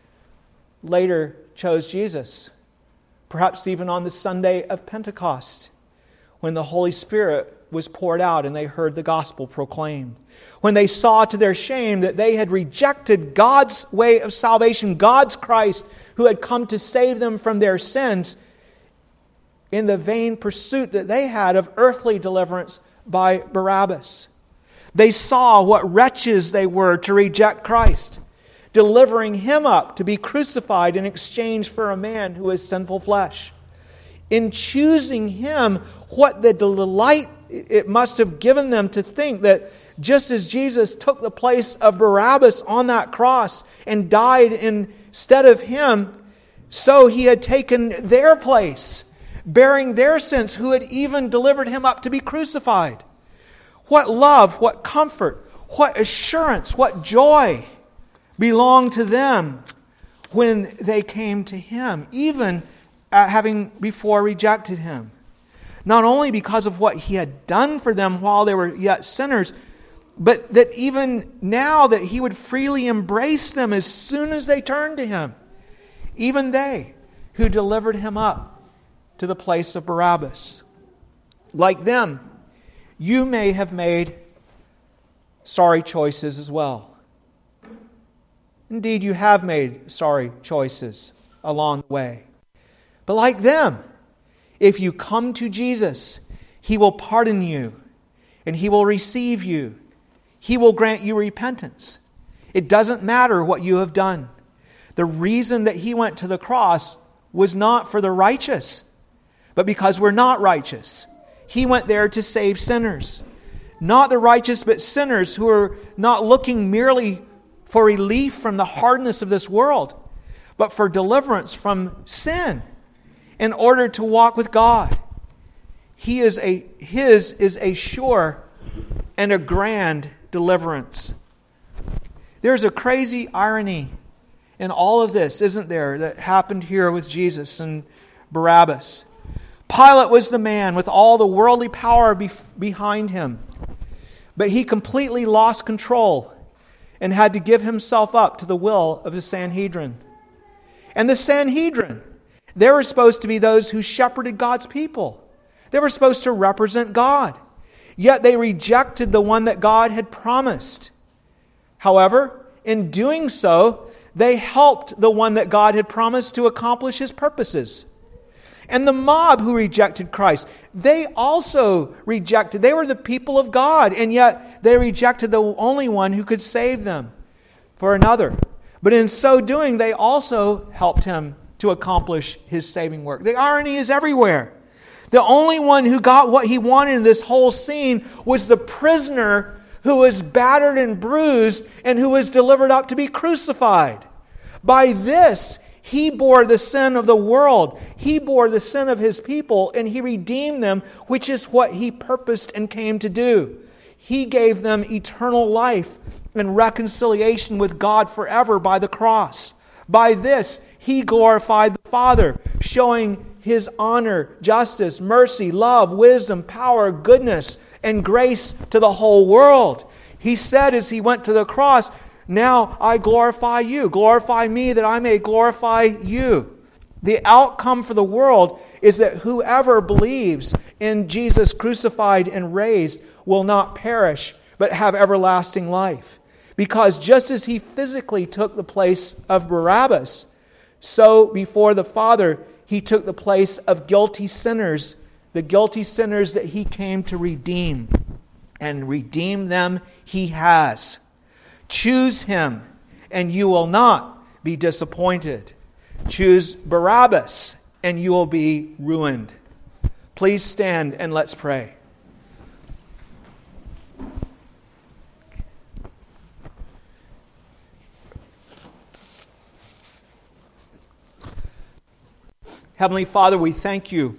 later chose Jesus. Perhaps even on the Sunday of Pentecost, when the Holy Spirit was poured out and they heard the gospel proclaimed. When they saw to their shame that they had rejected God's way of salvation, God's Christ, who had come to save them from their sins, in the vain pursuit that they had of earthly deliverance by Barabbas. They saw what wretches they were to reject Christ, delivering Him up to be crucified in exchange for a man who is sinful flesh. In choosing Him, what the delight it must have given them to think that just as Jesus took the place of Barabbas on that cross and died instead of Him, so He had taken their place, bearing their sins, who had even delivered Him up to be crucified. What love, what comfort, what assurance, what joy belonged to them when they came to Him, even having before rejected Him. Not only because of what He had done for them while they were yet sinners, but that even now that He would freely embrace them as soon as they turned to Him. Even they who delivered Him up to the place of Barabbas. Like them, you may have made sorry choices as well. Indeed, you have made sorry choices along the way. But like them, if you come to Jesus, He will pardon you and He will receive you. He will grant you repentance. It doesn't matter what you have done. The reason that He went to the cross was not for the righteous, but because we're not righteous. He went there to save sinners. Not the righteous, but sinners who are not looking merely for relief from the hardness of this world, but for deliverance from sin in order to walk with God. He is a, His is a sure and a grand deliverance. There's a crazy irony in all of this, isn't there, that happened here with Jesus and Barabbas. Pilate was the man with all the worldly power be- behind him, but he completely lost control and had to give himself up to the will of the Sanhedrin. And the Sanhedrin, they were supposed to be those who shepherded God's people. They were supposed to represent God. Yet they rejected the one that God had promised. However, in doing so, they helped the one that God had promised to accomplish His purposes. And the mob who rejected Christ, they also rejected. They were the people of God, and yet they rejected the only one who could save them for another. But in so doing, they also helped Him to accomplish His saving work. The irony is everywhere. The only one who got what he wanted in this whole scene was the prisoner who was battered and bruised, and who was delivered up to be crucified. By this, He bore the sin of the world. He bore the sin of His people, and He redeemed them, which is what He purposed and came to do. He gave them eternal life and reconciliation with God forever by the cross. By this, He glorified the Father, showing His honor, justice, mercy, love, wisdom, power, goodness, and grace to the whole world. He said as He went to the cross, "Now I glorify you. Glorify me that I may glorify you." The outcome for the world is that whoever believes in Jesus crucified and raised will not perish, but have everlasting life. Because just as He physically took the place of Barabbas, so before the Father, He took the place of guilty sinners, the guilty sinners that He came to redeem. And redeem them He has. Choose Him, and you will not be disappointed. Choose Barabbas, and you will be ruined. Please stand and let's pray. Heavenly Father, we thank You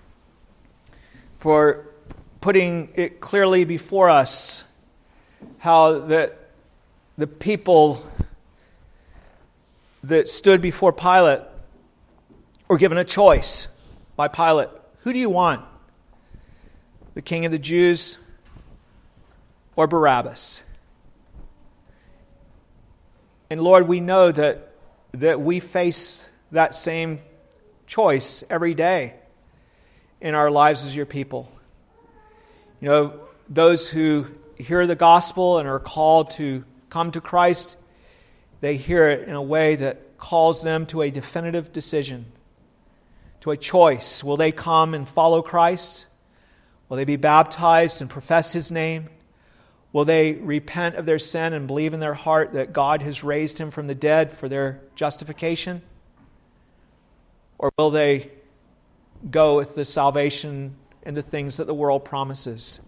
for putting it clearly before us how that the people that stood before Pilate were given a choice by Pilate. Who do you want? The King of the Jews or Barabbas? And Lord, we know that, that we face that same choice every day in our lives as Your people. You know, those who hear the gospel and are called to come to Christ, they hear it in a way that calls them to a definitive decision, to a choice. Will they come and follow Christ? Will they be baptized and profess His name? Will they repent of their sin and believe in their heart that God has raised Him from the dead for their justification? Or will they go with the salvation and the things that the world promises?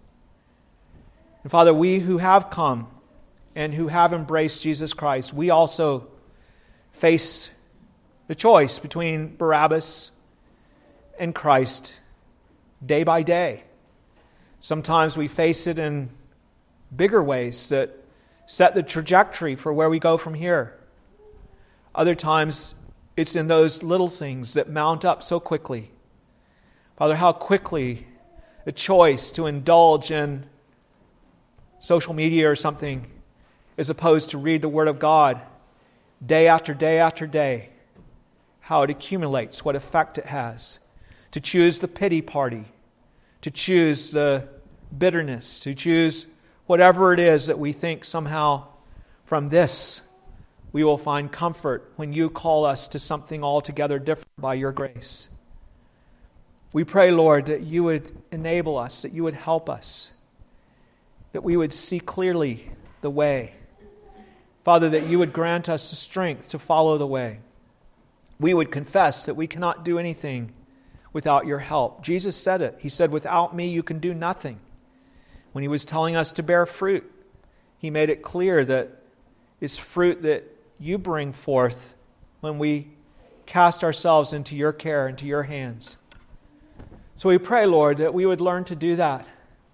And Father, we who have come and who have embraced Jesus Christ, we also face the choice between Barabbas and Christ day by day. Sometimes we face it in bigger ways that set the trajectory for where we go from here. Other times it's in those little things that mount up so quickly. Father, how quickly a choice to indulge in social media or something as opposed to read the Word of God day after day after day, how it accumulates, what effect it has. To choose the pity party, to choose the bitterness, to choose whatever it is that we think somehow from this we will find comfort when You call us to something altogether different by Your grace. We pray, Lord, that You would enable us, that You would help us, that we would see clearly the way. Father, that You would grant us the strength to follow the way. We would confess that we cannot do anything without Your help. Jesus said it. He said, "Without me you can do nothing." When He was telling us to bear fruit, He made it clear that it's fruit that You bring forth when we cast ourselves into Your care, into Your hands. So we pray, Lord, that we would learn to do that.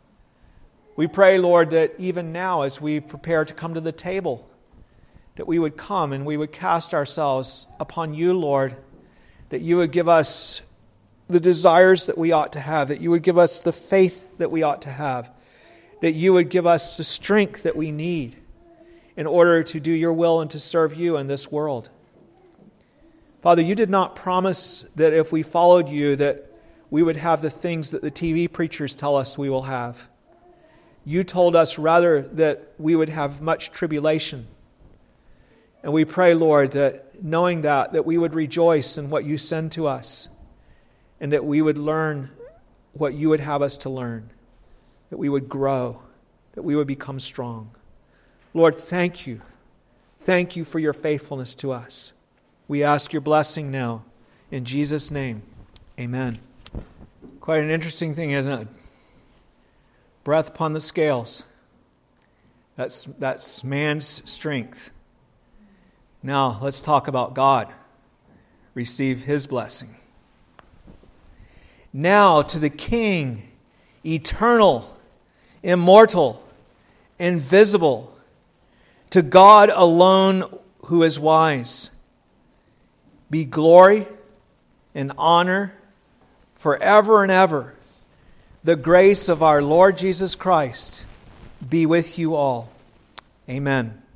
We pray, Lord, that even now as we prepare to come to the table, that we would come and we would cast ourselves upon You, Lord, that You would give us the desires that we ought to have, that You would give us the faith that we ought to have, that You would give us the strength that we need in order to do Your will and to serve You in this world. Father, You did not promise that if we followed You that we would have the things that the T V preachers tell us we will have. You told us rather that we would have much tribulation. And we pray, Lord, that knowing that, that we would rejoice in what You send to us, and that we would learn what You would have us to learn, that we would grow, that we would become strong. Lord, thank You. Thank You for Your faithfulness to us. We ask Your blessing now. In Jesus' name, amen. Quite an interesting thing, isn't it? Breath upon the scales. That's, that's man's strength. Now, let's talk about God. Receive His blessing. Now to the King, eternal, immortal, invisible, to God alone who is wise, be glory and honor forever and ever. The grace of our Lord Jesus Christ be with you all. Amen.